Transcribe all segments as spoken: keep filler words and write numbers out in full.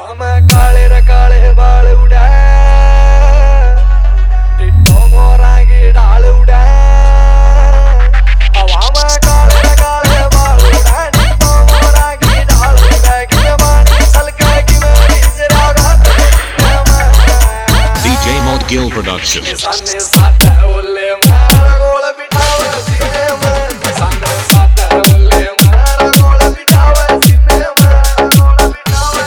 मैं काले रे काले बाल उड़ा टिट्टो मोरा की डाल उड़ा हवा में काले रे काले बाल उड़ा टिट्टो मोरा की डाल उड़ा कि मानी सलका की मेरी जरा रात D J Mod Gill Production. सामने साथ ओले मारा गोल बिठावे सीने में सामने साथ ओले मारा गोल बिठावे सीने में गोल बिठावे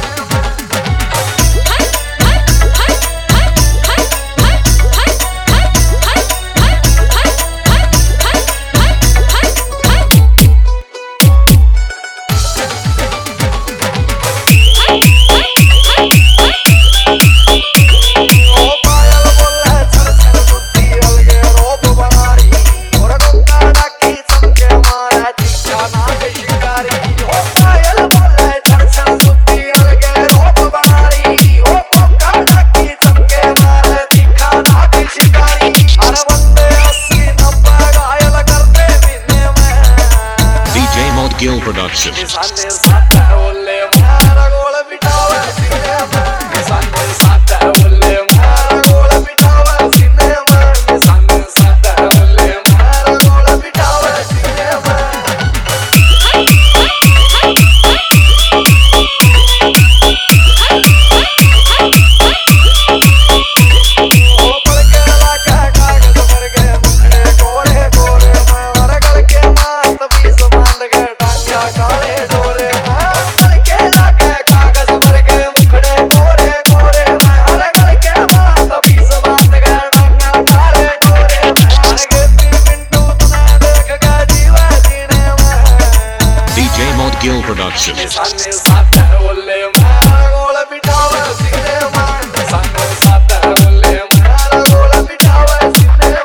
Gill Production. सामने साथ ओले मारा गोल बिठावे सीने में सामने साथ ओले मारा गोल बिठावे सीने में सामने साथ ओले मारा गोल बिठावे सीने में ओ पलके लाका कागज भर गए मुखड़े कोरे कोरे मैं वर गल के मात बीस बांध गए काले डोरे मैं के लाके कागज भर के मुखड़े कोरे कोरे मैं हर गल के मात बीस बांध गए डंगा काले डोरे मैं हर गति मिंटू तुना देख के जीवा जीने में D J Mod Gill Production. सामने साथ ओले मारा गोल बिठावे सीने में सामने साथ ओले मारा गोल बिठावे सीने में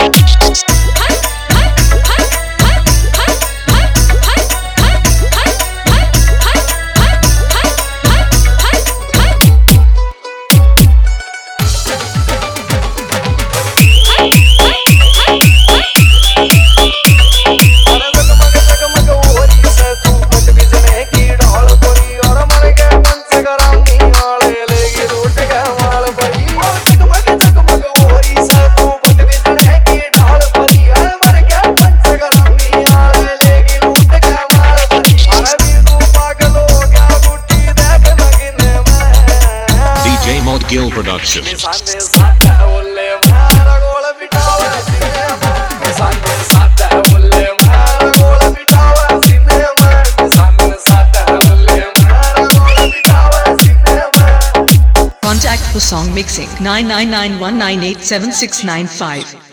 Gill Production. सामने साथ ओले मारा गोल बिठावे सीने में सामने साथ ओले मारा गोल बिठावे सीने में सामने साथ ओले मारा गोल बिठावे सीने में Contact for song mixing nine nine nine one nine eight seven six nine five.